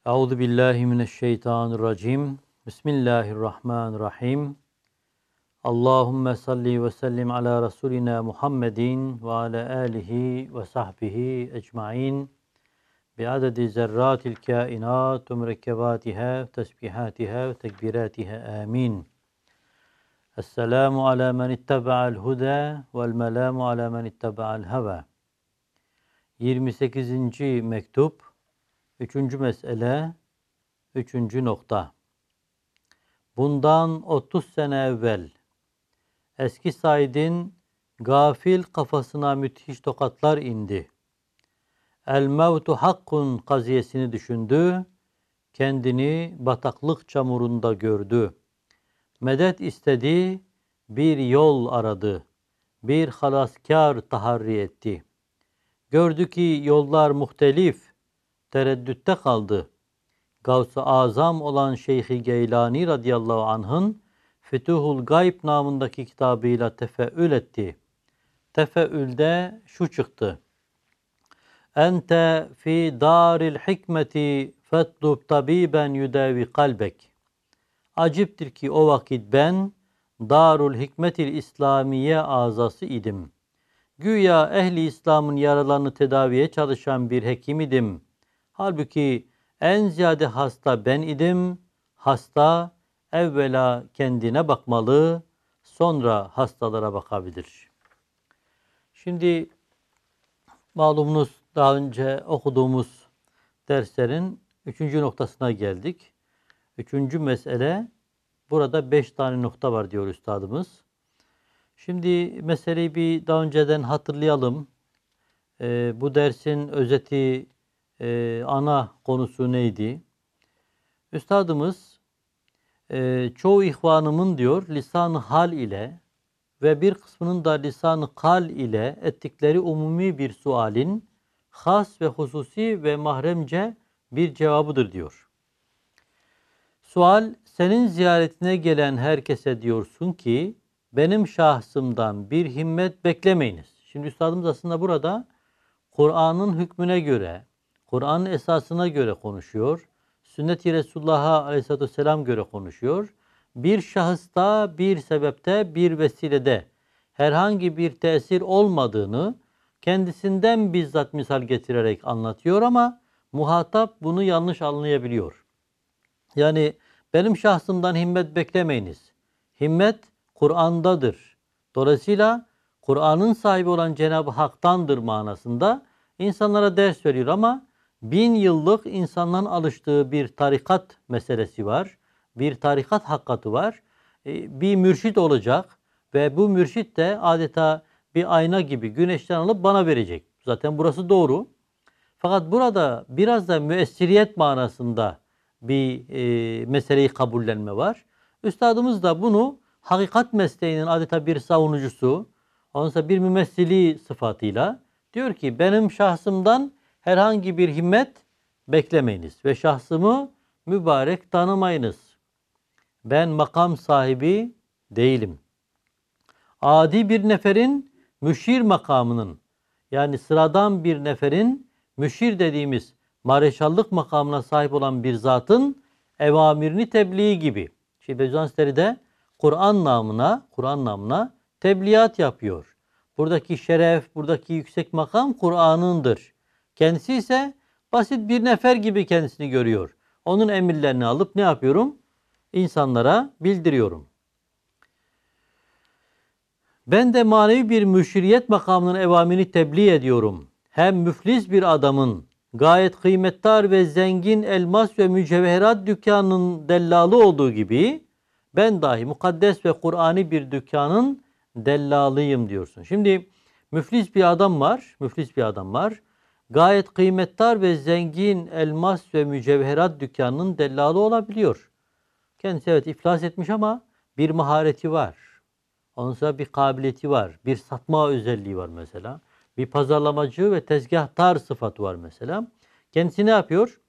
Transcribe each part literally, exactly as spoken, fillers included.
Euzu billahi mineşşeytanirracim. Bismillahirrahmanirrahim. Allahumme salli ve sellim ala Resulina Muhammedin ve ala alihi ve sahbihi ecmaîn. Bi adedi zerratil kainat ve mürekkebatiha, tesbihatiha ve tekbiratiha. Amin. Esselamu ala men ittaba'al huda vel melamu ala men ittaba'al heva. yirmi sekizinci mektup. Üçüncü mesele, üçüncü nokta. Bundan otuz sene evvel eski Said'in gafil kafasına müthiş tokatlar indi. El mevtu hakkun kaziyesini düşündü, kendini bataklık çamurunda gördü. Medet istedi, bir yol aradı, bir halaskar taharri etti. Gördü ki yollar muhtelif, tereddütte kaldı. Gavs-ı Azam olan Şeyh-i Geylani radıyallahu anh'ın Fütuhul Gayb namındaki kitabıyla tefeül etti. Tefeülde şu çıktı. Ente fi daril hikmeti fetlub tabiben yudavi kalbek. Aciptir ki o vakit ben Darul Hikmetil İslamiye azası idim. Güya ehli İslam'ın yaralarını tedaviye çalışan bir hekim idim. Halbuki en ziyade hasta ben idim. Hasta evvela kendine bakmalı, sonra hastalara bakabilir. Şimdi malumunuz daha önce okuduğumuz derslerin üçüncü noktasına geldik. Üçüncü mesele, burada beş tane nokta var diyor üstadımız. Şimdi meseleyi bir daha önceden hatırlayalım. Ee, bu dersin özeti, Ee, ana konusu neydi? Üstadımız e, çoğu ihvanımın diyor lisan-ı hal ile ve bir kısmının da lisan-ı kal ile ettikleri umumi bir sualin has ve hususi ve mahremce bir cevabıdır diyor. Sual, senin ziyaretine gelen herkese diyorsun ki benim şahsımdan bir himmet beklemeyiniz. Şimdi üstadımız aslında burada Kur'an'ın hükmüne göre, Kur'an'ın esasına göre konuşuyor. Sünnet-i Resulullah'a aleyhissalatü vesselam göre konuşuyor. Bir şahısta, bir sebepte, bir vesilede herhangi bir tesir olmadığını kendisinden bizzat misal getirerek anlatıyor ama muhatap bunu yanlış anlayabiliyor. Yani benim şahsımdan himmet beklemeyiniz. Himmet Kur'an'dadır. Dolayısıyla Kur'an'ın sahibi olan Cenab-ı Hak'tandır manasında insanlara ders veriyor ama bin yıllık insanların alıştığı bir tarikat meselesi var. Bir tarikat hakikati var. Bir mürşit olacak ve bu mürşit de adeta bir ayna gibi güneşten alıp bana verecek. Zaten burası doğru. Fakat burada biraz da müessiriyet manasında bir e, meseleyi kabullenme var. Üstadımız da bunu hakikat mesleğinin adeta bir savunucusu, onsa bir mümessili sıfatıyla diyor ki benim şahsımdan herhangi bir himmet beklemeyiniz ve şahsımı mübarek tanımayınız. Ben makam sahibi değilim. Adi bir neferin müşir makamının, yani sıradan bir neferin müşir dediğimiz mareşallık makamına sahip olan bir zatın evamirini tebliği gibi. Şimdi Beyazıt de Kur'an namına, Kur'an namına tebliğat yapıyor. Buradaki şeref, buradaki yüksek makam Kur'an'ındır. Kendisi ise basit bir nefer gibi kendisini görüyor. Onun emirlerini alıp ne yapıyorum? İnsanlara bildiriyorum. Ben de manevi bir müşiriyet makamının evamini tebliğ ediyorum. Hem müflis bir adamın gayet kıymetdar ve zengin elmas ve mücevherat dükkanının dellalı olduğu gibi ben dahi mukaddes ve Kur'ani bir dükkanın dellalıyım diyorsun. Şimdi müflis bir adam var, müflis bir adam var. Gayet kıymetdar ve zengin elmas ve mücevherat dükkanının dellalı olabiliyor. Kendisi evet iflas etmiş ama bir mahareti var. Ondan sonra bir kabiliyeti var. Bir satma özelliği var mesela. Bir pazarlamacı ve tezgahtar sıfatı var mesela. Kendisi ne yapıyor?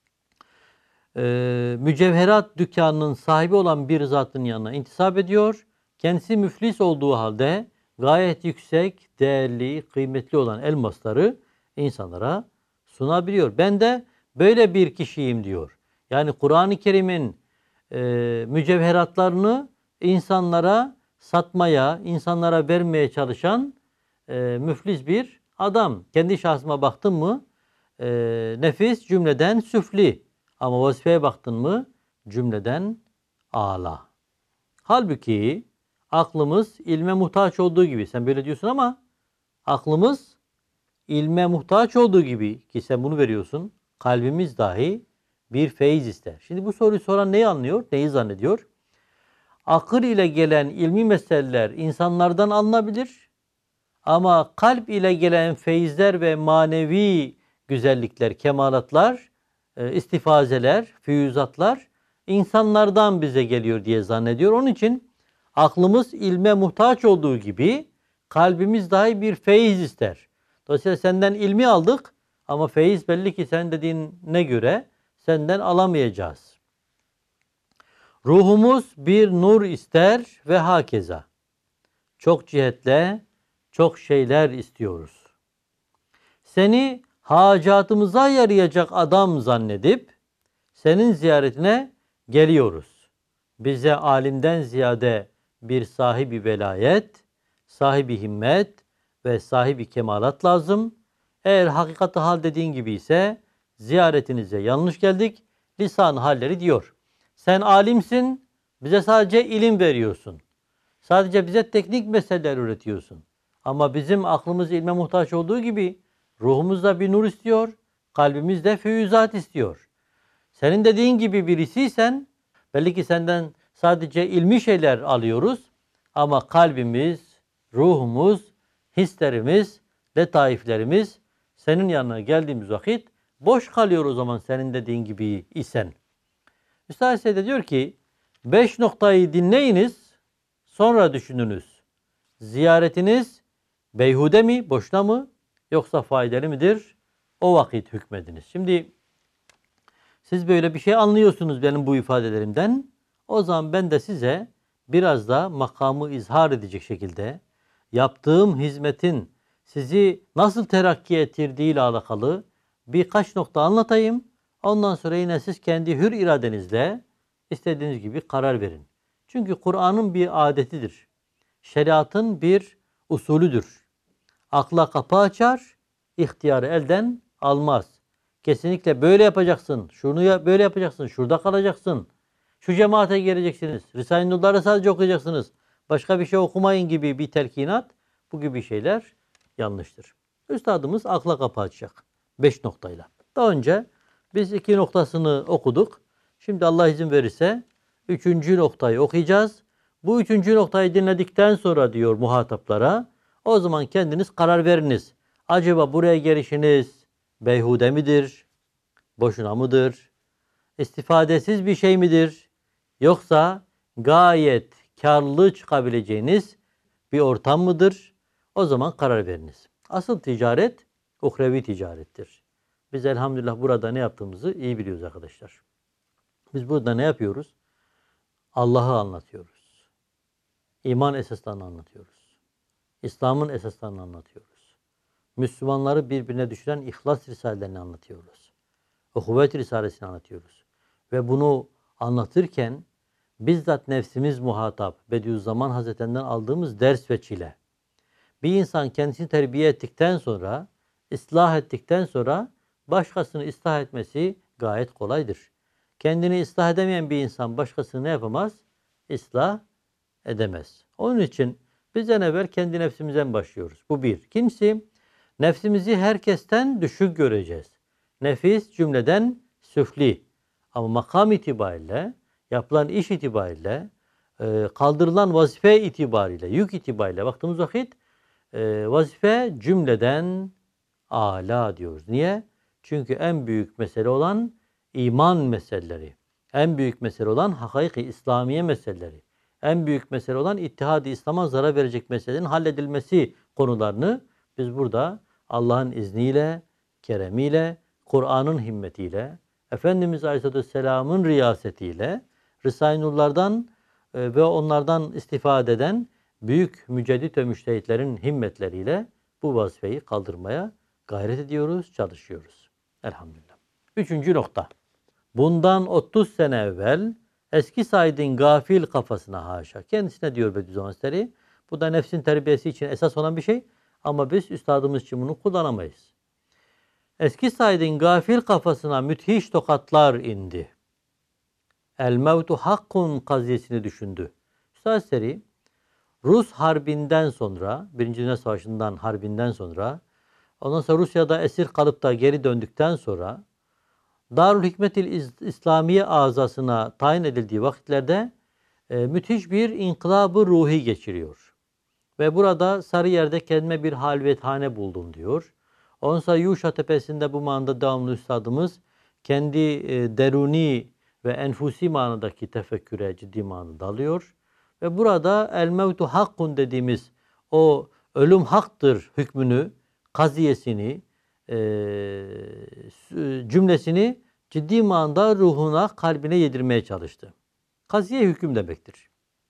Ee, mücevherat dükkanının sahibi olan bir zatın yanına intisap ediyor. Kendisi müflis olduğu halde gayet yüksek, değerli, kıymetli olan elmasları insanlara sunabiliyor. Ben de böyle bir kişiyim diyor. Yani Kur'an-ı Kerim'in e, mücevheratlarını insanlara satmaya, insanlara vermeye çalışan e, müflis bir adam. Kendi şahsıma baktın mı e, nefis cümleden süfli. Ama vazifeye baktın mı cümleden âlâ. Halbuki aklımız ilme muhtaç olduğu gibi, sen böyle diyorsun ama aklımız ilme muhtaç olduğu gibi, ki sen bunu veriyorsun, kalbimiz dahi bir feyiz ister. Şimdi bu soruyu soran neyi anlıyor, neyi zannediyor? Akıl ile gelen ilmi meseleler insanlardan alınabilir ama kalp ile gelen feyizler ve manevi güzellikler, kemalatlar, e, istifazeler, füyüzatlar insanlardan bize geliyor diye zannediyor. Onun için aklımız ilme muhtaç olduğu gibi kalbimiz dahi bir feyiz ister. Dolayısıyla senden ilmi aldık ama feyiz belli ki sen dediğine göre senden alamayacağız. Ruhumuz bir nur ister ve hakeza. Çok cihetle çok şeyler istiyoruz. Seni hacatımıza yarayacak adam zannedip senin ziyaretine geliyoruz. Bize alimden ziyade bir sahibi velayet, sahibi himmet ve sahibi kemalat lazım. Eğer hakikati hal dediğin gibi ise ziyaretinize yanlış geldik. Lisan halleri diyor. Sen alimsin, bize sadece ilim veriyorsun. Sadece bize teknik meseleler öğretiyorsun. Ama bizim aklımız ilme muhtaç olduğu gibi ruhumuz da bir nur istiyor, kalbimiz de füyüzat istiyor. Senin dediğin gibi birisiysen belli ki senden sadece ilmi şeyler alıyoruz ama kalbimiz, ruhumuz, hislerimiz, letaiflerimiz senin yanına geldiğimiz vakit boş kalıyor o zaman senin dediğin gibi isen. Üstad Said de diyor ki beş noktayı dinleyiniz, sonra düşününüz. Ziyaretiniz beyhude mi, boşuna mı yoksa faydalı mıdır? O vakit hükmediniz. Şimdi siz böyle bir şey anlıyorsunuz benim bu ifadelerimden. O zaman ben de size biraz da makamı izhar edecek şekilde yaptığım hizmetin sizi nasıl terakki ettirdiği ile alakalı birkaç nokta anlatayım. Ondan sonra yine siz kendi hür iradenizle istediğiniz gibi karar verin. Çünkü Kur'an'ın bir adetidir. Şeriatın bir usulüdür. Akla kapı açar, ihtiyarı elden almaz. Kesinlikle böyle yapacaksın, şunu ya böyle yapacaksın, şurada kalacaksın. Şu cemaate geleceksiniz. Risale-i Nur'ları sadece okuyacaksınız. Başka bir şey okumayın gibi bir telkinat, bu gibi şeyler yanlıştır. Üstadımız akla kapı açacak. Beş noktayla. Daha önce biz iki noktasını okuduk. Şimdi Allah izin verirse üçüncü noktayı okuyacağız. Bu üçüncü noktayı dinledikten sonra diyor muhataplara, o zaman kendiniz karar veriniz. Acaba buraya gelişiniz beyhude midir? Boşuna mıdır? İstifadesiz bir şey midir? Yoksa gayet karlı çıkabileceğiniz bir ortam mıdır? O zaman karar veriniz. Asıl ticaret uhrevi ticarettir. Biz elhamdülillah burada ne yaptığımızı iyi biliyoruz arkadaşlar. Biz burada ne yapıyoruz? Allah'ı anlatıyoruz. İman esaslarını anlatıyoruz. İslam'ın esaslarını anlatıyoruz. Müslümanları birbirine düşüren İhlas Risalelerini anlatıyoruz. Uhuvvet Risalesini anlatıyoruz. Ve bunu anlatırken bizzat nefsimiz muhatap, Bediüzzaman Hazretlerinden aldığımız ders ve çile. Bir insan kendisini terbiye ettikten sonra, ıslah ettikten sonra başkasını ıslah etmesi gayet kolaydır. Kendini ıslah edemeyen bir insan başkasını ne yapamaz? İslah edemez. Onun için bizden evvel kendi nefsimizden başlıyoruz. Bu bir. İkincisi, nefsimizi herkesten düşük göreceğiz. Nefis cümleden süfli. Ama makam itibariyle, yapılan iş itibariyle, kaldırılan vazife itibariyle, yük itibariyle baktığımız vakit vazife cümleden âlâ diyoruz. Niye? Çünkü en büyük mesele olan iman meseleleri, en büyük mesele olan hakaik-i İslamiye meseleleri, en büyük mesele olan ittihad-ı İslam'a zarar verecek meselelerin halledilmesi konularını biz burada Allah'ın izniyle, keremiyle, Kur'an'ın himmetiyle, Efendimiz Aleyhisselatü Vesselam'ın riyasetiyle, Risale-i Nur'lardan ve onlardan istifade eden büyük müceddit ve müştehitlerin himmetleriyle bu vazifeyi kaldırmaya gayret ediyoruz, çalışıyoruz. Elhamdülillah. Üçüncü nokta. Bundan otuz sene evvel eski Said'in gafil kafasına haşa. Kendisine diyor Bediüzzaman Hazretleri. Bu da nefsin terbiyesi için esas olan bir şey. Ama biz üstadımız için bunu kullanamayız. Eski Said'in gafil kafasına müthiş tokatlar indi. El mevtu hakkun kaziyesini düşündü. Üstad Hazretleri Rus harbinden sonra, Birinci Dünya Savaşı'ndan harbinden sonra, ondan sonra Rusya'da esir kalıp da geri döndükten sonra Darül Hikmetil İslamiye azasına tayin edildiği vakitlerde e, müthiş bir inkılabı ruhi geçiriyor. Ve burada Sarıyer'de kendime bir halvethane buldum diyor. Ondan sonra Yuşa Tepesi'nde bu manada devamlı üstadımız kendi e, deruni ve enfusi manadaki tefekküre ciddi manada dalıyor. Ve burada el mevtu hakkun dediğimiz o ölüm haktır hükmünü, kaziyesini, e, cümlesini ciddi manada ruhuna, kalbine yedirmeye çalıştı. Kaziye hüküm demektir.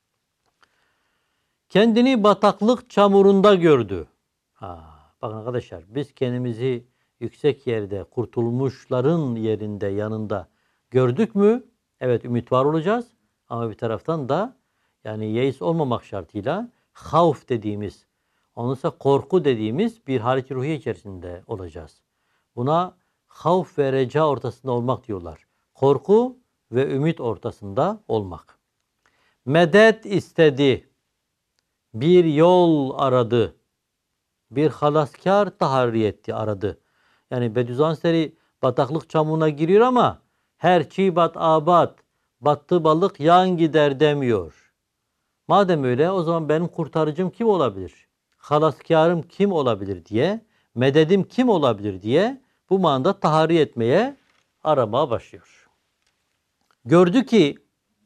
Kendini bataklık çamurunda gördü. Ha, bakın arkadaşlar, biz kendimizi yüksek yerde, kurtulmuşların yerinde, yanında gördük mü? Evet, ümit var olacağız. Ama bir taraftan da yani yeis olmamak şartıyla havf dediğimiz, onunsa korku dediğimiz bir halet-i ruhiye içerisinde olacağız. Buna havf ve reca ortasında olmak diyorlar. Korku ve ümit ortasında olmak. Medet istedi. Bir yol aradı. Bir halaskar taharriyeti aradı. Yani Bediüzzaman Hazretleri bataklık çamuruna giriyor ama her çiğ bat abat, battı balık yan gider demiyor. Madem öyle o zaman benim kurtarıcım kim olabilir? Halaskarım kim olabilir diye, mededim kim olabilir diye bu manada taharri etmeye, aramaya başlıyor. Gördü ki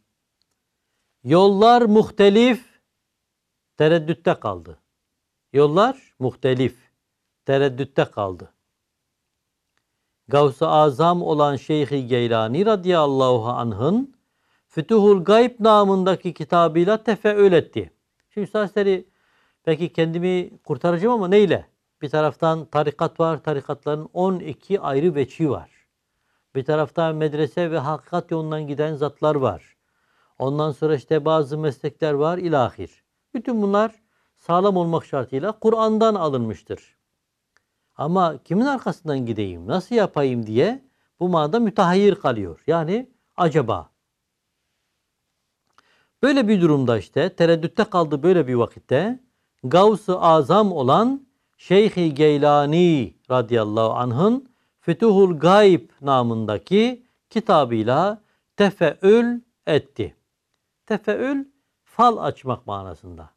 yollar muhtelif, tereddütte kaldı. Yollar muhtelif, tereddütte kaldı. Gavs-ı Azam olan Şeyh-i Geylani radıyallahu anh'ın Fütuhul Gayb namındaki kitabıyla tefeül etti. Şimdi Üstad Hazretleri peki kendimi kurtaracağım ama neyle? Bir taraftan tarikat var, tarikatların on iki ayrı veçhi var. Bir taraftan medrese ve hakikat yolundan giden zatlar var. Ondan sonra işte bazı meslekler var ilahir. Bütün bunlar sağlam olmak şartıyla Kur'an'dan alınmıştır. Ama kimin arkasından gideyim, nasıl yapayım diye bu manada mütehayyir kalıyor. Yani acaba. Böyle bir durumda işte tereddütte kaldı böyle bir vakitte Gavs-ı Azam olan Şeyh-i Geylani radıyallahu anh'ın Fütuhul Gayb namındaki kitabıyla tefeül etti. Tefeül fal açmak manasında.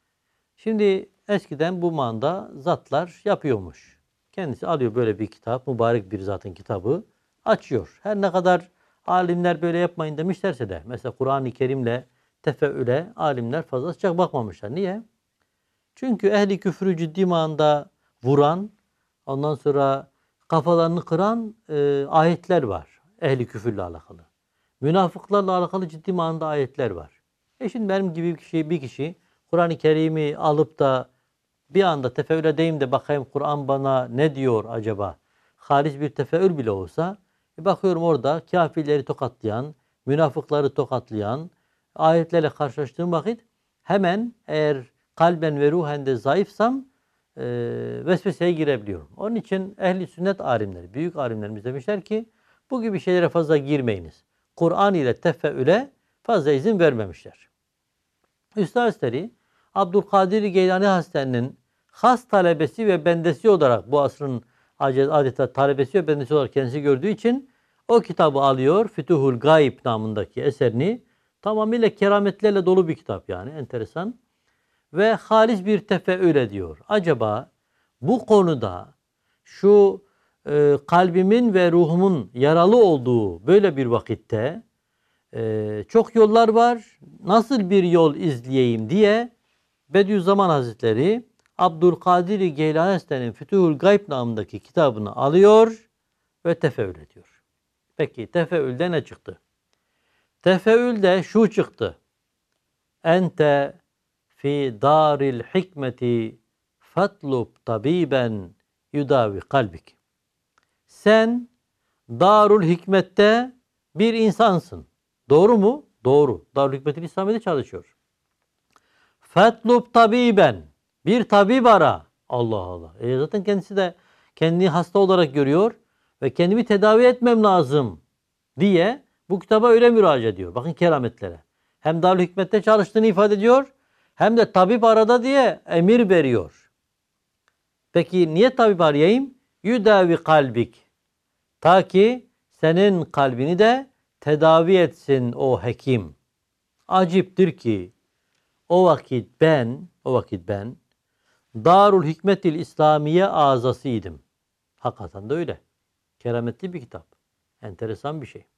Şimdi eskiden bu manada zatlar yapıyormuş. Kendisi alıyor böyle bir kitap, mübarek bir zatın kitabı, açıyor. Her ne kadar alimler böyle yapmayın demişlerse de, mesela Kur'an-ı Kerim'le tefeüle alimler fazla sıcak bakmamışlar. Niye? Çünkü ehli küfrü ciddi manada vuran, ondan sonra kafalarını kıran e, ayetler var. Ehli küfürle alakalı. Münafıklarla alakalı ciddi manada ayetler var. E şimdi benim gibi bir kişi, bir kişi Kur'an-ı Kerim'i alıp da bir anda tefeül edeyim de bakayım Kur'an bana ne diyor acaba? Halis bir tefeül bile olsa e bakıyorum orada kafirleri tokatlayan, münafıkları tokatlayan ayetlerle karşılaştığım vakit hemen eğer kalben ve ruhen de zayıfsam e, vesveseye girebiliyorum. Onun için ehli sünnet alimleri, büyük alimlerimiz demişler ki bu gibi şeylere fazla girmeyiniz. Kur'an ile tefeüle fazla izin vermemişler. Üstad Hazretleri Abdülkadir Geylani Hazretleri'nin has talebesi ve bendesi olarak bu asrın adeta talebesi ve bendesi olarak kendisi gördüğü için o kitabı alıyor. Fütuhul Gayb namındaki eserini, tamamıyla kerametlerle dolu bir kitap yani, enteresan. Ve halis bir tefeül ediyor. Acaba bu konuda şu e, kalbimin ve ruhumun yaralı olduğu böyle bir vakitte e, çok yollar var. Nasıl bir yol izleyeyim diye Bediüzzaman Hazretleri Abdülkadir Geylani Hazretleri'nin Fütuhul Gayb namındaki kitabını alıyor ve tefeül ediyor. Peki tefeülde ne çıktı? Tefeülde şu çıktı. Ente fi daril hikmeti fatlub tabiben yudavi kalbik. Sen Darul Hikmet'te bir insansın. Doğru mu? Doğru. Darülhikmet-i İslamiye'de çalışıyor. Fetlub tabiben. Bir tabip ara. Allah Allah. E zaten kendisi de kendini hasta olarak görüyor ve kendimi tedavi etmem lazım diye bu kitaba öyle müracaat ediyor. Bakın kerametlere. Hem Darülhikmet'te çalıştığını ifade ediyor hem de tabip arada diye emir veriyor. Peki niye tabip arayayım? Yüdavi kalbik. Ta ki senin kalbini de tedavi etsin o hekim. Aciptir ki o vakit ben, o vakit ben Darul Hikmetil İslamiye azasıydım. Hakikaten de öyle. Kerametli bir kitap. Enteresan bir şey.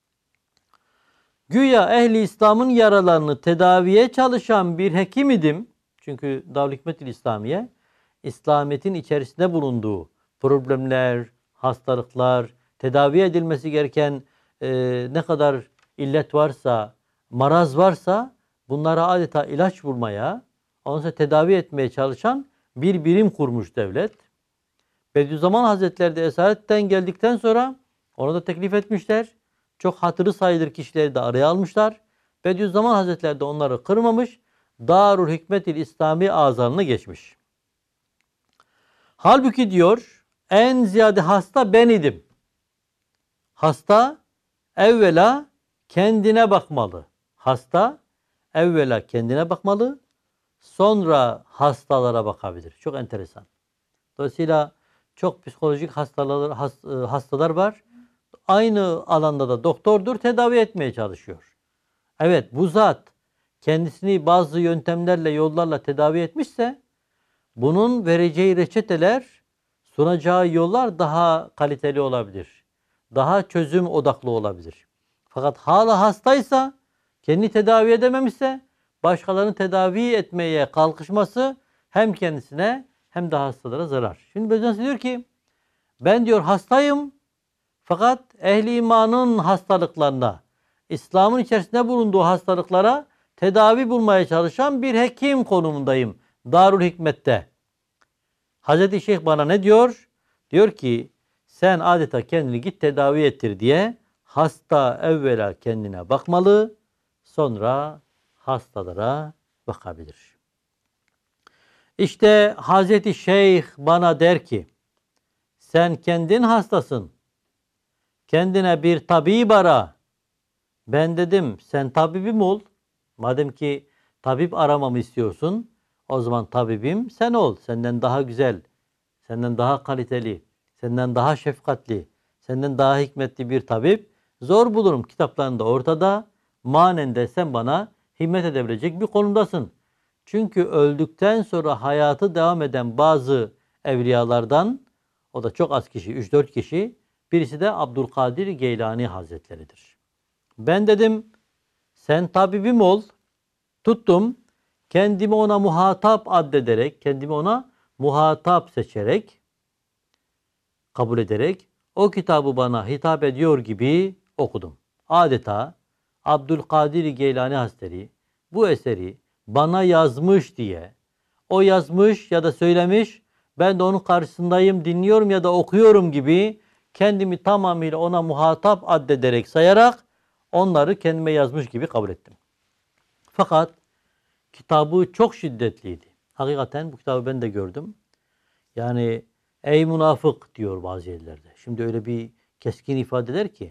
Güya ehli İslam'ın yaralarını tedaviye çalışan bir hekim idim. Çünkü Darul Hikmetil İslamiye, İslamiyet'in içerisinde bulunduğu problemler, hastalıklar, tedavi edilmesi gereken e, ne kadar illet varsa, maraz varsa bunlara adeta ilaç bulmaya, ondan sonra tedavi etmeye çalışan bir birim kurmuş devlet. Bediüzzaman Hazretleri de Esaretten geldikten sonra onu da teklif etmişler. Çok hatırı sayılır kişileri de araya almışlar. Bediüzzaman Hazretleri de onları kırmamış. Darul Hikmetil İslami azalını geçmiş. Halbuki diyor en ziyade hasta ben idim. Hasta evvela kendine bakmalı. Hasta evvela kendine bakmalı. Sonra hastalara bakabilir. Çok enteresan. Dolayısıyla çok psikolojik hastalar, hastalar var. Aynı alanda da doktordur, tedavi etmeye çalışıyor. Evet, bu zat kendisini bazı yöntemlerle, yollarla tedavi etmişse bunun vereceği reçeteler, sunacağı yollar daha kaliteli olabilir. Daha çözüm odaklı olabilir. Fakat hala hastaysa, kendini tedavi edememişse başkalarını tedavi etmeye kalkışması hem kendisine hem de hastalara zarar. Şimdi Bediüzzaman diyor ki ben diyor hastayım fakat ehli imanın hastalıklarına, İslam'ın içerisinde bulunduğu hastalıklara tedavi bulmaya çalışan bir hekim konumundayım Darul Hikmet'te. Hazreti Şeyh bana ne diyor? Diyor ki sen adeta kendini git tedavi ettir diye hasta evvela kendine bakmalı, sonra hastalara bakabilir. İşte Hazreti Şeyh bana der ki sen kendin hastasın. Kendine bir tabip ara. Ben dedim sen tabibim ol. Madem ki tabip aramamı istiyorsun o zaman tabibim sen ol. Senden daha güzel, senden daha kaliteli, senden daha şefkatli, senden daha hikmetli bir tabip zor bulurum. Kitaplarında ortada. Manen de sen bana himmet edebilecek bir konumdasın. Çünkü öldükten sonra hayatı devam eden bazı evliyalardan, o da çok az kişi, üç dört kişi, birisi de Abdülkadir Geylani Hazretleri'dir. Ben dedim, sen tabibim ol, tuttum, kendimi ona muhatap addederek, kendimi ona muhatap seçerek, kabul ederek, o kitabı bana hitap ediyor gibi okudum. Adeta Abdülkadir Geylani Hazretleri bu eseri bana yazmış diye, o yazmış ya da söylemiş, ben de onun karşısındayım, dinliyorum ya da okuyorum gibi kendimi tamamıyla ona muhatap addederek, sayarak onları kendime yazmış gibi kabul ettim. Fakat kitabı çok şiddetliydi. Hakikaten bu kitabı ben de gördüm. Yani ey münafık diyor bazı yerlerde. Şimdi öyle bir keskin ifadeler ki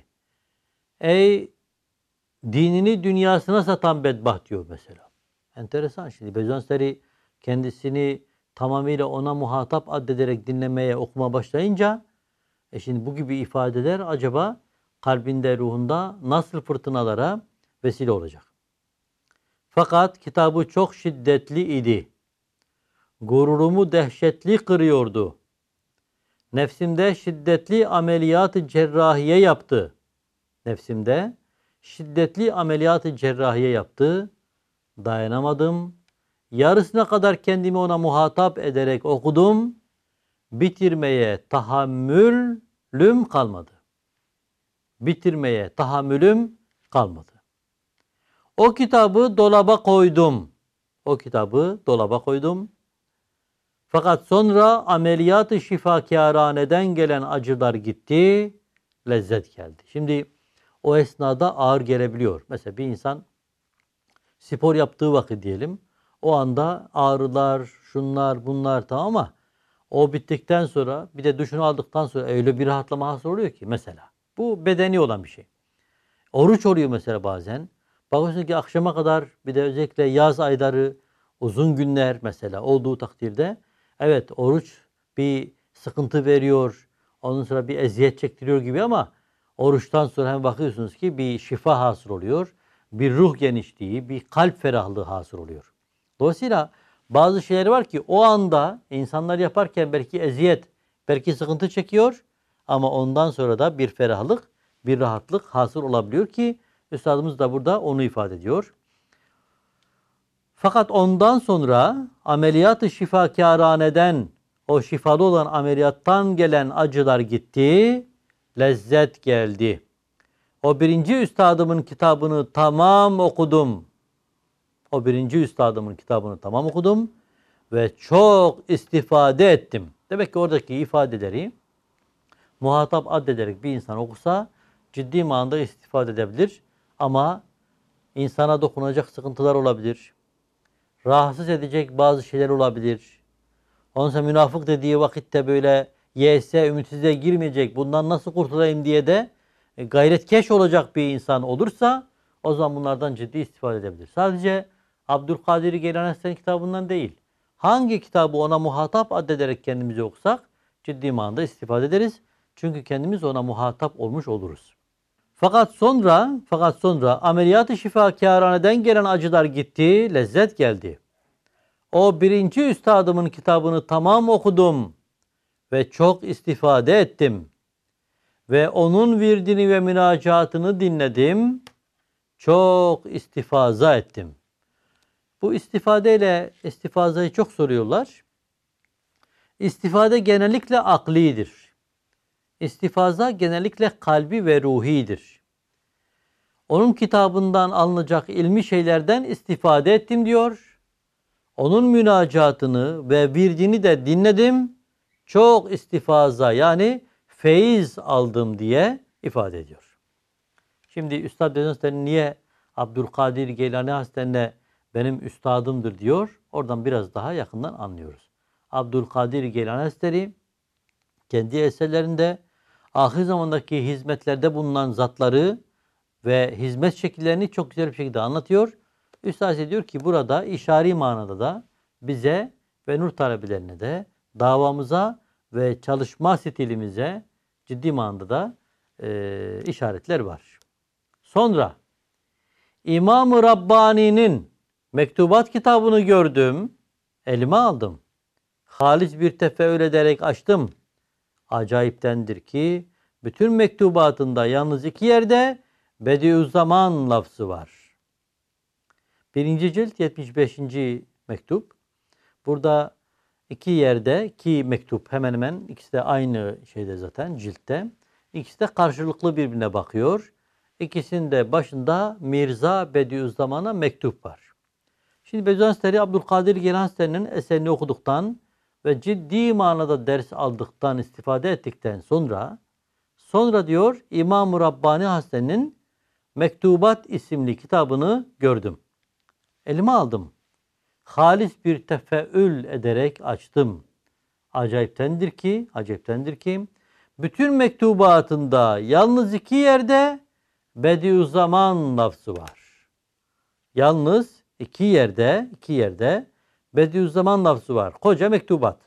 ey dinini dünyasına satan bedbaht diyor mesela. Enteresan. Şimdi Bediüzzaman kendisini tamamıyla ona muhatap addederek dinlemeye, okuma başlayınca e şimdi bu gibi ifadeler acaba kalbinde, ruhunda nasıl fırtınalara vesile olacak? Fakat kitabı çok şiddetli idi. Gururumu dehşetli kırıyordu. Nefsimde şiddetli ameliyat-ı cerrahiye yaptı. Nefsimde şiddetli ameliyat-ı cerrahiye yaptı. Dayanamadım. Yarısına kadar kendimi ona muhatap ederek okudum. Bitirmeye tahammülüm kalmadı. Bitirmeye tahammülüm kalmadı. O kitabı dolaba koydum. O kitabı dolaba koydum. Fakat sonra ameliyat-ı şifakârhaneden gelen acılar gitti, lezzet geldi. Şimdi o esnada ağır gelebiliyor. Mesela bir insan spor yaptığı vakit diyelim, o anda ağrılar, şunlar, bunlar tamam ama o bittikten sonra bir de duşunu aldıktan sonra öyle bir rahatlama hasıl oluyor ki mesela. Bu bedeni olan bir şey. Oruç oluyor mesela bazen. Bakıyorsun ki akşama kadar bir de özellikle yaz ayları uzun günler mesela olduğu takdirde evet oruç bir sıkıntı veriyor. Ondan sonra bir eziyet çektiriyor gibi ama oruçtan sonra hem bakıyorsunuz ki bir şifa hasıl oluyor. Bir ruh genişliği, bir kalp ferahlığı hasıl oluyor. Dolayısıyla bazı şeyler var ki o anda insanlar yaparken belki eziyet, belki sıkıntı çekiyor ama ondan sonra da bir ferahlık, bir rahatlık hasıl olabiliyor ki Üstadımız da burada onu ifade ediyor. Fakat ondan sonra ameliyat-ı şifakâraneden, o şifalı olan ameliyattan gelen acılar gitti, lezzet geldi. O birinci üstadımın kitabını tamam okudum. O birinci üstadımın kitabını tamam okudum ve çok istifade ettim. Demek ki oradaki ifadeleri muhatap addederek bir insan okusa ciddi manada istifade edebilir. Ama insana dokunacak sıkıntılar olabilir. Rahatsız edecek bazı şeyler olabilir. Ondan sonra münafık dediği vakitte böyle yese, ümitsizliğe girmeyecek, bundan nasıl kurtulayım diye de gayretkeş olacak bir insan olursa o zaman bunlardan ciddi istifade edebilir. Sadece Abdülkadir Geylani kitabından değil. Hangi kitabı ona muhatap addederek kendimizi okusak ciddi manada istifade ederiz. Çünkü kendimiz ona muhatap olmuş oluruz. Fakat sonra, fakat sonra ameliyat-ı şifakâraneden gelen acılar gitti, lezzet geldi. O birinci üstadımın kitabını tamam okudum ve çok istifade ettim. Ve onun virdini ve münacatını dinledim, çok istifaza ettim. Bu istifadeyle istifazayı çok soruyorlar. İstifade genellikle aklidir. İstifaza genellikle kalbi ve ruhidir. Onun kitabından alınacak ilmi şeylerden istifade ettim diyor. Onun münacatını ve virdini de dinledim. Çok istifaza yani feyiz aldım diye ifade ediyor. Şimdi Üstad Hazretleri niye Abdülkadir Geylani Hazretlerine benim üstadımdır diyor. Oradan biraz daha yakından anlıyoruz. Abdülkadir Geylani Hazretleri kendi eserlerinde ahir zamandaki hizmetlerde bulunan zatları ve hizmet şekillerini çok güzel bir şekilde anlatıyor. Üstad diyor ki burada işari manada da bize ve nur talebelerine de davamıza ve çalışma stilimize ciddi manada da e, işaretler var. Sonra İmam-ı Rabbani'nin mektubat kitabını gördüm, elime aldım. Halis bir tefeül ederek açtım. Acayiptendir ki bütün mektubatında yalnız iki yerde Bediüzzaman lafzı var. Birinci cilt yetmiş beşinci mektup. Burada iki yerde ki mektup hemen hemen ikisi de aynı şeyde zaten ciltte. İkisi de karşılıklı birbirine bakıyor. İkisinin de başında Mirza Bediüzzaman'a mektup var. Şimdi Bediüzzaman Abdülkadir Geylani'nin eserini okuduktan ve ciddi manada ders aldıktan, istifade ettikten sonra sonra diyor İmam-ı Rabbani Hazretleri'nin Mektubat isimli kitabını gördüm. Elime aldım. Halis bir tefeül ederek açtım. Acayiptendir ki, acayiptendir ki bütün mektubatında yalnız iki yerde Bediüzzaman lafzı var. Yalnız iki yerde, iki yerde Bediüzzaman lafzı var. Koca mektubat.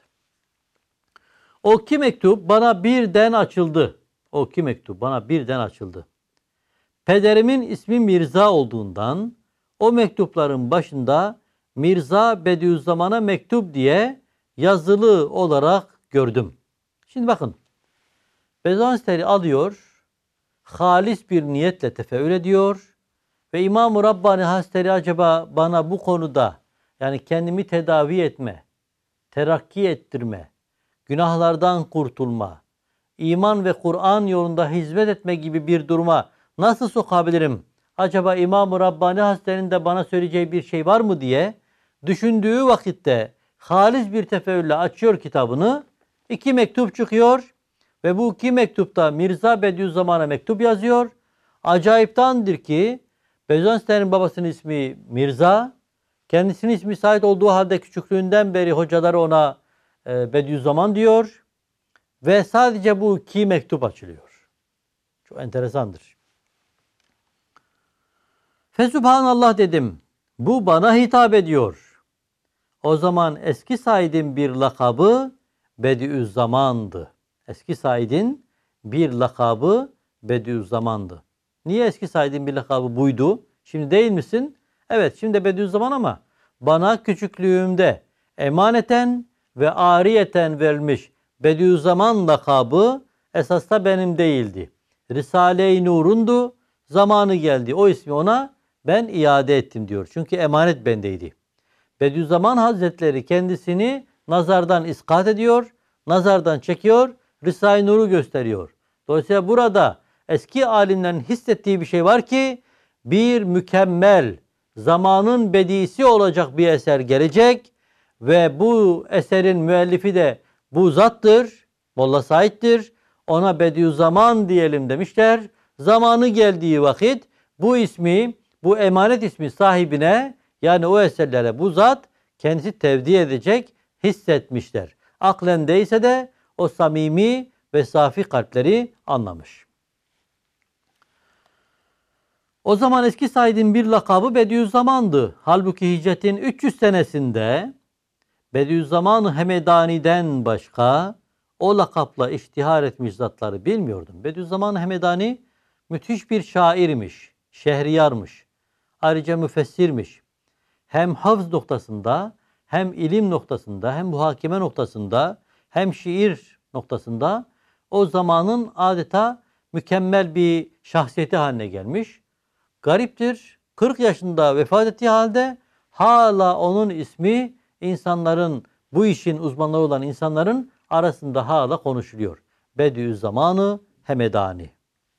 O ki mektup bana birden açıldı. O ki mektup bana birden açıldı. Pederimin ismi Mirza olduğundan o mektupların başında Mirza Bediüzzaman'a mektup diye yazılı olarak gördüm. Şimdi bakın. Bediüzzaman alıyor, halis bir niyetle tefeül ediyor ve İmam-ı Rabbani Hazretleri acaba bana bu konuda yani kendimi tedavi etme, terakki ettirme, günahlardan kurtulma, iman ve Kur'an yolunda hizmet etme gibi bir duruma nasıl sokabilirim? Acaba İmam-ı Rabbani Hazretleri'nin de bana söyleyeceği bir şey var mı diye düşündüğü vakitte halis bir tefeülle açıyor kitabını. İki mektup çıkıyor ve bu iki mektupta Mirza Bediüzzaman'a mektup yazıyor. Acayiptandır ki Bediüzzaman'ın babasının ismi Mirza, kendisinin ismi Said olduğu halde küçüklüğünden beri hocaları ona e, Bediüzzaman diyor ve sadece bu iki mektup açılıyor. Çok enteresandır. Fesubhanallah dedim. Bu bana hitap ediyor. O zaman eski Said'in bir lakabı Bediüzzaman'dı. Eski Said'in bir lakabı Bediüzzaman'dı. Niye eski Said'in bir lakabı buydu? Şimdi değil misin? Evet, şimdi Bediüzzaman ama bana küçüklüğümde emaneten ve ariyeten verilmiş Bediüzzaman lakabı esas da benim değildi. Risale-i Nur'undu. Zamanı geldi. O ismi ona ben iade ettim diyor. Çünkü emanet bendeydi. Bediüzzaman Hazretleri kendisini nazardan iskat ediyor, nazardan çekiyor, Risale-i Nur'u gösteriyor. Dolayısıyla burada eski alimlerin hissettiği bir şey var ki bir mükemmel, zamanın bedisi olacak bir eser gelecek ve bu eserin müellifi de bu zattır, Molla Said'dir. Ona Bediüzzaman diyelim demişler. Zamanı geldiği vakit bu ismi, bu emanet ismi sahibine, yani o eserlere bu zat kendisi tevdi edecek, hissetmişler. Aklen değilse de o samimi ve safi kalpleri anlamış. O zaman eski Said'in bir lakabı Bediüzzaman'dı. Halbuki hicretin üç yüz senesinde Bediüzzaman Hemedani'den başka o lakapla iştihar etmiş zatları bilmiyordum. Bediüzzaman Hemedani müthiş bir şairmiş, şehriyarmış. Ayrıca müfessirmiş. Hem hafız noktasında, hem ilim noktasında, hem muhakeme noktasında, hem şiir noktasında o zamanın adeta mükemmel bir şahsiyeti haline gelmiş. Gariptir, kırk yaşında vefat ettiği halde hala onun ismi insanların, bu işin uzmanları olan insanların arasında hala konuşuluyor. Bediüzzaman-ı Hemedani.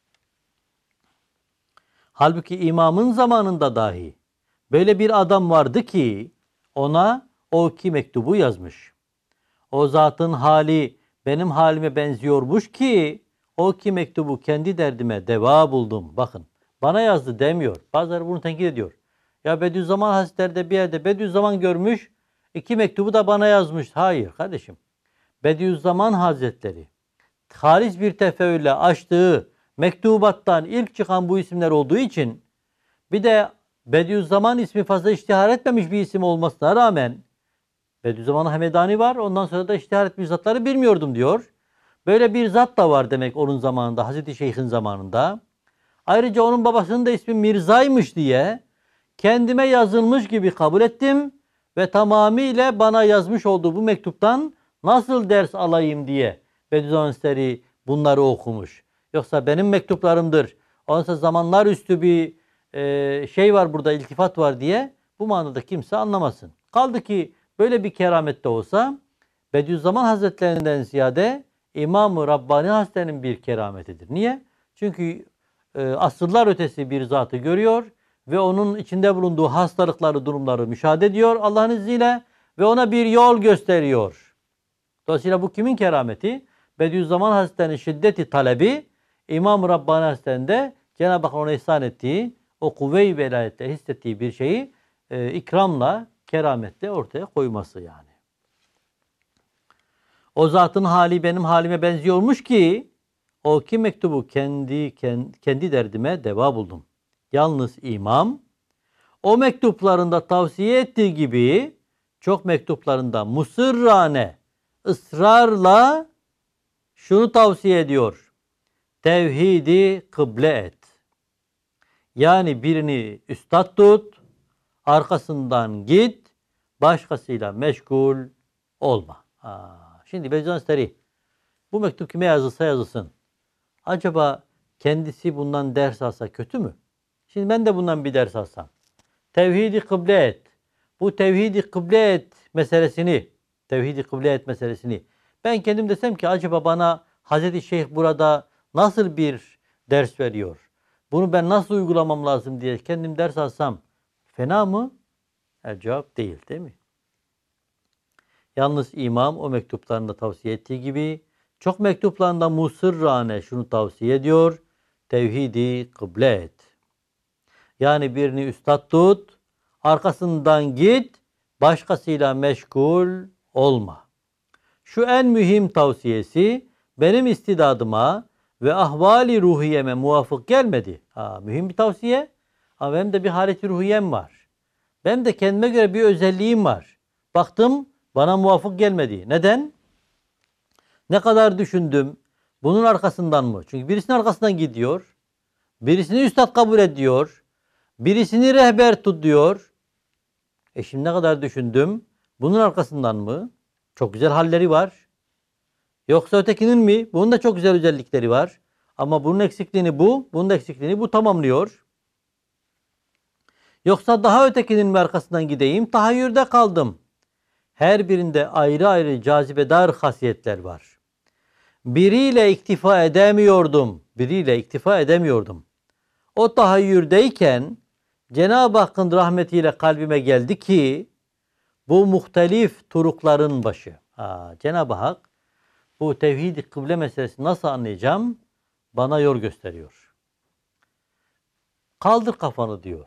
Halbuki imamın zamanında dahi böyle bir adam vardı ki ona o iki mektubu yazmış. O zatın hali benim halime benziyormuş ki o iki mektubu kendi derdime deva buldum. Bakın, bana yazdı demiyor. Bazıları bunu tenkit ediyor. Ya Bediüzzaman Hazretleri de bir yerde Bediüzzaman görmüş, iki mektubu da bana yazmış. Hayır kardeşim. Bediüzzaman Hazretleri halis bir tefeülle açtığı mektubattan ilk çıkan bu isimler olduğu için, bir de Bediüzzaman ismi fazla iştihar etmemiş bir isim olmasına rağmen Bediüzzaman Hemedani var, ondan sonra da iştihar etmiş zatları bilmiyordum diyor. Böyle bir zat da var demek onun zamanında, Hazreti Şeyh'in zamanında. Ayrıca onun babasının da ismi Mirza'ymış diye kendime yazılmış gibi kabul ettim ve tamamıyla bana yazmış olduğu bu mektuptan nasıl ders alayım diye Bediüzzaman Hazretleri bunları okumuş. Yoksa benim mektuplarımdır, ondan sonra zamanlar üstü bir e, şey var burada, iltifat var diye bu manada kimse anlamasın. Kaldı ki böyle bir keramet de olsa Bediüzzaman Hazretlerinden ziyade İmam-ı Rabbani Hazretleri'nin bir kerametidir. Niye? Çünkü e, asırlar ötesi bir zatı görüyor ve onun içinde bulunduğu hastalıkları, durumları müşahede ediyor Allah'ın izniyle ve ona bir yol gösteriyor. Dolayısıyla bu kimin kerameti? Bediüzzaman Hazretleri'nin şiddeti talebi, İmam-ı Rabbani Hazretleri'nde Cenab-ı Hak ona ihsan ettiği, o kuvve-i velayetle hissettiği bir şeyi e, ikramla, kerametle ortaya koyması yani. O zatın hali benim halime benziyormuş ki o iki mektubu kendi kendi, kendi derdime deva buldum. Yalnız imam o mektuplarında tavsiye ettiği gibi çok mektuplarında musırrane, ısrarla şunu tavsiye ediyor. Tevhidi kıble et. Yani birini üstad tut, arkasından git, başkasıyla meşgul olma. Aa, şimdi Bediüzzaman Hazretleri bu mektup kime yazılsa yazılsın. Acaba kendisi bundan ders alsa kötü mü? Şimdi ben de bundan bir ders alsam. Tevhidi kıble et. Bu tevhidi kıble et meselesini, tevhidi kıble et meselesini ben kendim desem ki acaba bana Hazreti Şeyh burada nasıl bir ders veriyor? Bunu ben nasıl uygulamam lazım diye kendim ders alsam fena mı? El cevap değil, değil mi? Yalnız imam o mektuplarında tavsiye ettiği gibi çok mektuplarında musırrane şunu tavsiye ediyor. tevhidi kıble et. Yani birini üstad tut, arkasından git, başkasıyla meşgul olma. Şu en mühim tavsiyesi benim istidadıma ve ahvali ruhiyeme muvafık gelmedi. Ha, mühim bir tavsiye ama benim de bir haleti ruhiyem var. Benim de kendime göre bir özelliğim var. Baktım bana muvafık gelmedi. Neden? Ne kadar düşündüm. Bunun arkasından mı? Çünkü birisinin arkasından gidiyor. Birisini üstad kabul ediyor. Birisini rehber tut diyor. E şimdi ne kadar düşündüm. Bunun arkasından mı? Çok güzel halleri var. Yoksa ötekinin mi? Bunun da çok güzel özellikleri var. Ama bunun eksikliğini bu, bunun da eksikliğini bu tamamlıyor. Yoksa daha ötekinin mi arkasından gideyim? Tahayyürde kaldım. Her birinde ayrı ayrı cazibedar hasiyetler var. Biriyle iktifa edemiyordum. Biriyle iktifa edemiyordum. O tahayyürdeyken Cenab-ı Hakk'ın rahmetiyle kalbime geldi ki bu muhtelif turukların başı. Ha, Cenab-ı Hak bu tevhid-i kıble meselesini nasıl anlayacağım? Bana yol gösteriyor. Kaldır kafanı diyor.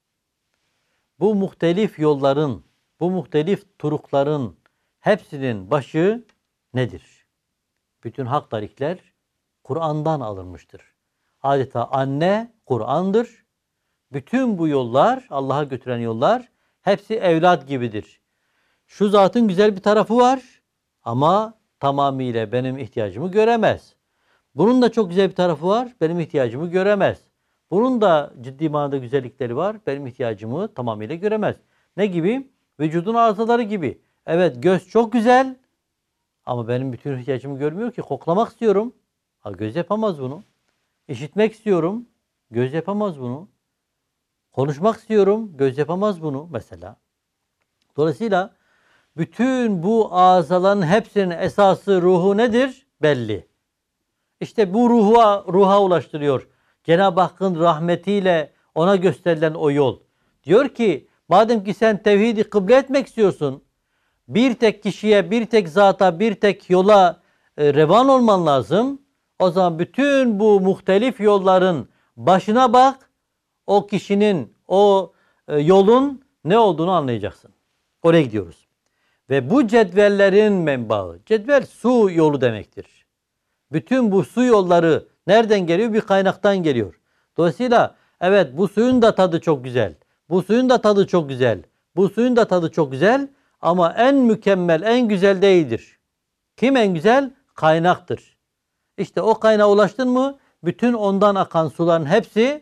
Bu muhtelif yolların, bu muhtelif turukların hepsinin başı nedir? Bütün hak tarikler Kur'an'dan alınmıştır. Adeta anne Kur'an'dır. Bütün bu yollar, Allah'a götüren yollar hepsi evlat gibidir. Şu zatın güzel bir tarafı var ama tamamıyla benim ihtiyacımı göremez. Bunun da çok güzel bir tarafı var, benim ihtiyacımı göremez. Bunun da ciddi manada güzellikleri var, benim ihtiyacımı tamamıyla göremez. Ne gibi? Vücudun arızaları gibi. Evet, göz çok güzel ama benim bütün ihtiyacımı görmüyor ki. Koklamak istiyorum. Ha, göz yapamaz bunu. İşitmek istiyorum. Göz yapamaz bunu. Konuşmak istiyorum. Göz yapamaz bunu mesela. Dolayısıyla bütün bu azaların hepsinin esası, ruhu nedir? Belli. İşte bu ruha, ruha ulaştırıyor. Cenab-ı Hakk'ın rahmetiyle ona gösterilen o yol. Diyor ki madem ki sen tevhidi kıble etmek istiyorsun, bir tek kişiye, bir tek zata, bir tek yola e, revan olman lazım. O zaman bütün bu muhtelif yolların başına bak, o kişinin, o e, yolun ne olduğunu anlayacaksın. Oraya gidiyoruz. Ve bu cetvellerin menbaı, cetvel su yolu demektir. Bütün bu su yolları nereden geliyor? Bir kaynaktan geliyor. Dolayısıyla evet bu suyun da tadı çok güzel. Bu suyun da tadı çok güzel. Bu suyun da tadı çok güzel ama en mükemmel, en güzel değildir. Kim en güzel? Kaynaktır. İşte o kaynağa ulaştın mı bütün ondan akan suların hepsi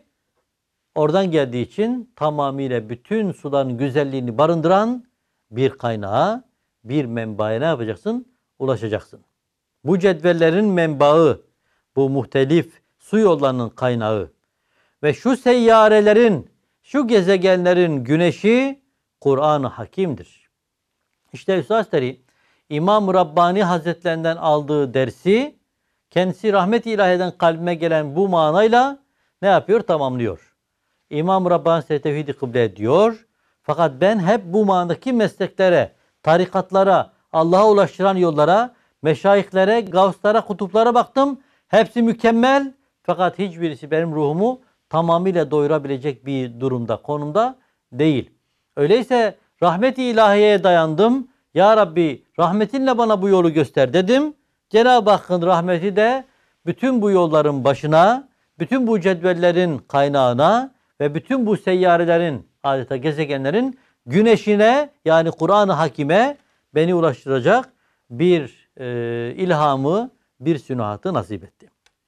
oradan geldiği için tamamıyla bütün suların güzelliğini barındıran bir kaynağa, bir menbaaya ne yapacaksın? Ulaşacaksın. Bu cetvellerin menbaı, bu muhtelif su yollarının kaynağı ve şu seyyarelerin, şu gezegenlerin güneşi Kur'an-ı Hakim'dir. İşte Üstad Hazretleri İmam Rabbani Hazretlerinden aldığı dersi kendisi rahmet-i ilahiden kalbime gelen bu manayla ne yapıyor? Tamamlıyor. İmam Rabbani size tevhid-i kıble diyor. Fakat ben hep bu manadaki mesleklere, tarikatlara, Allah'a ulaştıran yollara, meşayihlere, gavslara, kutuplara baktım. Hepsi mükemmel. Fakat hiçbirisi benim ruhumu tamamıyla doyurabilecek bir durumda, konumda değil. Öyleyse rahmet-i ilahiyeye dayandım. Ya Rabbi rahmetinle bana bu yolu göster dedim. Cenab-ı Hakk'ın rahmeti de bütün bu yolların başına, bütün bu cetvellerin kaynağına ve bütün bu seyyarelerin, adeta gezegenlerin güneşine yani Kur'an-ı Hakim'e beni ulaştıracak bir e, ilhamı, bir sünuhatı nasip etti.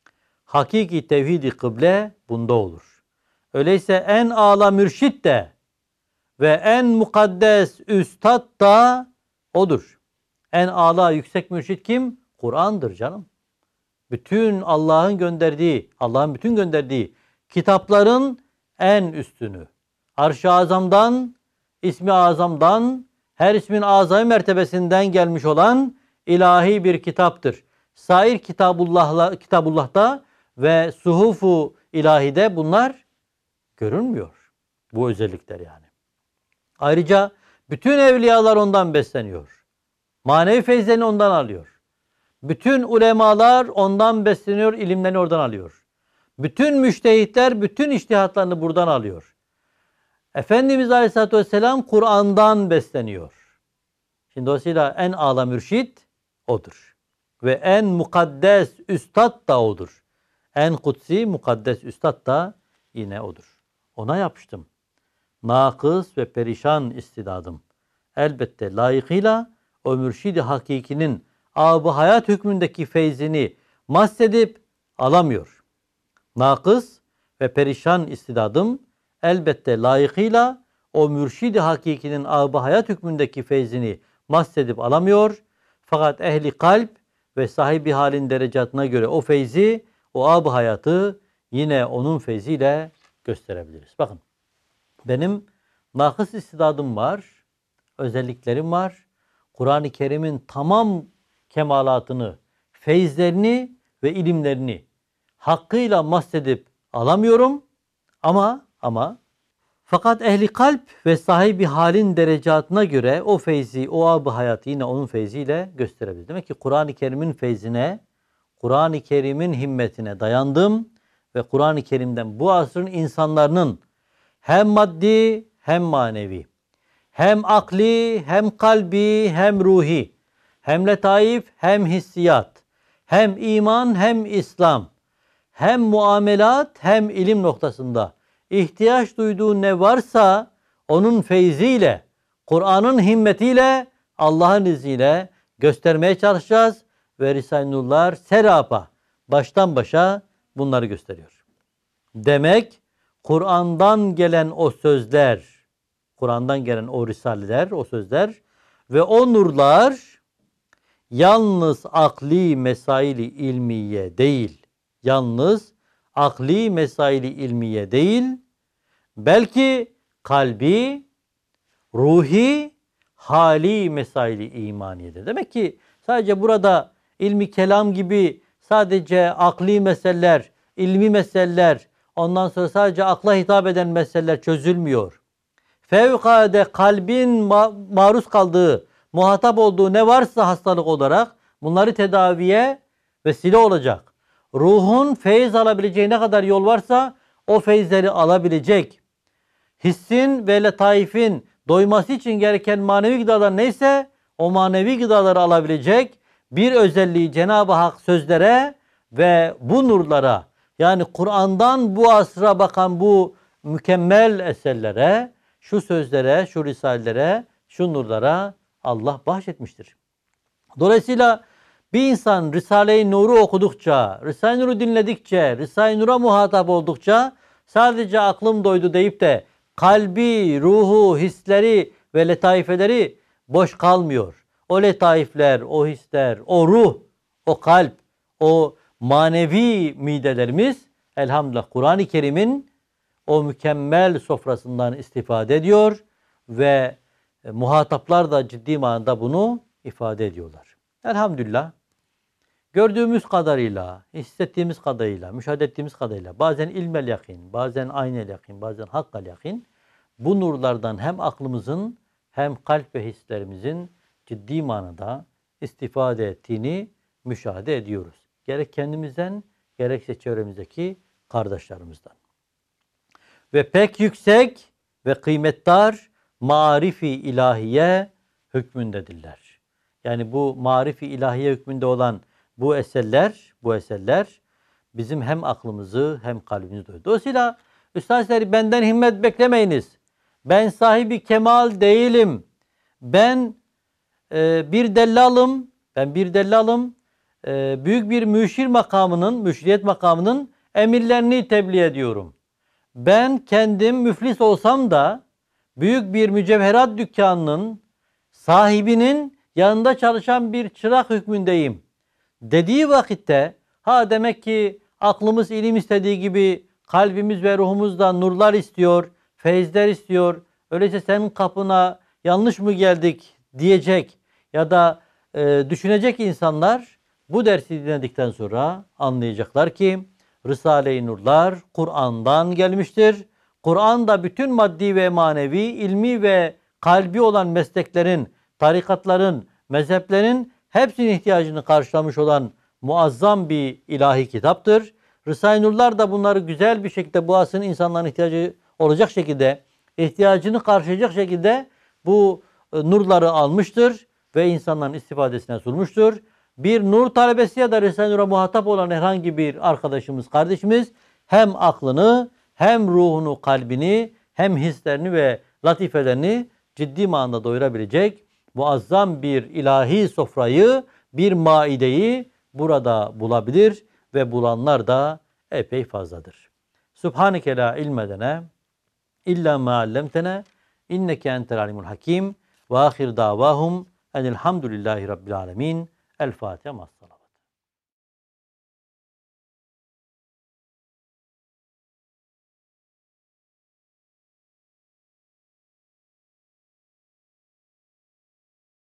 Hakiki tevhid-i kıble bunda olur. Öyleyse en âlâ mürşid de ve en mukaddes üstad da odur. En âlâ yüksek mürşid kim? Kur'an'dır canım. Bütün Allah'ın gönderdiği, Allah'ın bütün gönderdiği kitapların en üstünü. Arş-ı Azam'dan, İsmi Azam'dan, her ismin azami mertebesinden gelmiş olan ilahi bir kitaptır. Sair Kitabullah'la, Kitabullah'ta ve Suhuf-u İlahi'de bunlar görünmüyor. Bu özellikler yani. Ayrıca bütün evliyalar ondan besleniyor. Manevi feyzlerini ondan alıyor. Bütün ulemalar ondan besleniyor, ilimlerini oradan alıyor. Bütün müştehitler bütün içtihatlarını buradan alıyor. Efendimiz Aleyhisselatü Vesselam Kur'an'dan besleniyor. Şimdi dolayısıyla en âlâ mürşid odur. Ve en mukaddes üstad da odur. En kutsi mukaddes üstad da yine odur. Ona yapıştım. Nakıs ve perişan istidadım. Elbette layıkıyla o mürşid-i hakikinin âb-ı hayat hükmündeki feyzini mahsedip alamıyor. Nakıs ve perişan istidadım elbette layıkıyla o mürşid-i hakikinin âb-ı hayat hükmündeki feyzini mahsedip alamıyor. Fakat ehli kalp ve sahibi halin derecatına göre o feyzi, o âb-ı hayatı yine onun feyziyle gösterebiliriz. Bakın, benim nakıs istidadım var, özelliklerim var. Kur'an-ı Kerim'in tamam kemalatını, feyizlerini ve ilimlerini hakkıyla mahsedip alamıyorum. Ama ama fakat ehli kalp ve sahibi halin derecatına göre o feyzi, o âb-ı hayatı yine onun feyziyle gösterebilir. Demek ki Kur'an-ı Kerim'in feyzine, Kur'an-ı Kerim'in himmetine dayandım ve Kur'an-ı Kerim'den bu asrın insanların hem maddi hem manevi, hem akli hem kalbi hem ruhi, hem letaif hem hissiyat, hem iman hem İslam, hem muamelat hem ilim noktasında ihtiyaç duyduğu ne varsa onun feyziyle, Kur'an'ın himmetiyle, Allah'ın izniyle göstermeye çalışacağız. Ve Risale-i Nurlar serapa baştan başa bunları gösteriyor. Demek Kur'an'dan gelen o sözler, Kur'an'dan gelen o risaleler, o sözler ve o nurlar yalnız akli mesaili ilmiye değil, yalnız akli mesaili ilmiye değil, belki kalbi, ruhi, hali mesaili imaniyedir. Demek ki sadece burada ilmi kelam gibi sadece akli meseleler, ilmi meseleler, ondan sonra sadece akla hitap eden meseleler çözülmüyor. Fevkalade kalbin ma- maruz kaldığı, muhatap olduğu ne varsa hastalık olarak bunları tedaviye vesile olacak. Ruhun feyiz alabileceği ne kadar yol varsa o feyizleri alabilecek. Hissin ve letaifin doyması için gereken manevi gıdalar neyse o manevi gıdaları alabilecek bir özelliği Cenab-ı Hak sözlere ve bu nurlara, yani Kur'an'dan bu asra bakan bu mükemmel eserlere, şu sözlere, şu risalelere, şu nurlara Allah bahşetmiştir. Dolayısıyla bir insan Risale-i Nur'u okudukça, Risale-i Nur'u dinledikçe, Risale-i Nur'a muhatap oldukça sadece aklım doydu deyip de kalbi, ruhu, hisleri ve letaifeleri boş kalmıyor. O letaifler, o hisler, o ruh, o kalp, o manevi midelerimiz elhamdülillah Kur'an-ı Kerim'in o mükemmel sofrasından istifade ediyor ve muhataplar da ciddi manada bunu ifade ediyorlar. Elhamdülillah gördüğümüz kadarıyla, hissettiğimiz kadarıyla, müşahede ettiğimiz kadarıyla bazen ilmel yakin, bazen aynel yakin, bazen hakkal yakin bu nurlardan hem aklımızın hem kalp ve hislerimizin ciddi manada istifade ettiğini müşahede ediyoruz. Gerek kendimizden gerekse çevremizdeki kardeşlerimizden. Ve pek yüksek ve kıymetdar marifi ilahiye hükmündedirler. Yani bu marifi ilahiye hükmünde olan bu eserler, bu eserler bizim hem aklımızı hem kalbimizi doyuruyor. Dolayısıyla üstadlar benden himmet beklemeyiniz. Ben sahibi kemal değilim. Ben e, bir dellalım. Ben bir dellalım. E, büyük bir müşir makamının, müşriyet makamının emirlerini tebliğ ediyorum. Ben kendim müflis olsam da büyük bir mücevherat dükkanının sahibinin yanında çalışan bir çırak hükmündeyim dediği vakitte ha demek ki aklımız ilim istediği gibi kalbimiz ve ruhumuz da nurlar istiyor, feyizler istiyor. Öyleyse senin kapına yanlış mı geldik diyecek ya da e, düşünecek insanlar bu dersi dinledikten sonra anlayacaklar ki Risale-i Nurlar Kur'an'dan gelmiştir. Kur'an da bütün maddi ve manevi, ilmi ve kalbi olan mesleklerin, tarikatların, mezheplerin hepsinin ihtiyacını karşılamış olan muazzam bir ilahi kitaptır. Risale-i Nurlar da bunları güzel bir şekilde bu asrın insanların ihtiyacı olacak şekilde, ihtiyacını karşılayacak şekilde bu e, nurları almıştır ve insanların istifadesine sunmuştur. Bir nur talebesi ya da Risale-i Nur'a muhatap olan herhangi bir arkadaşımız, kardeşimiz hem aklını hem ruhunu, kalbini hem hislerini ve latifelerini ciddi manada doyurabilecek muazzam bir ilahi sofrayı, bir maideyi burada bulabilir ve bulanlar da epey fazladır. Subhaneke la ilme lena illa ma allamtena inneke entel alimul hakim ve ahir davahum enelhamdülillahi rabbil alemin. El Fatiha.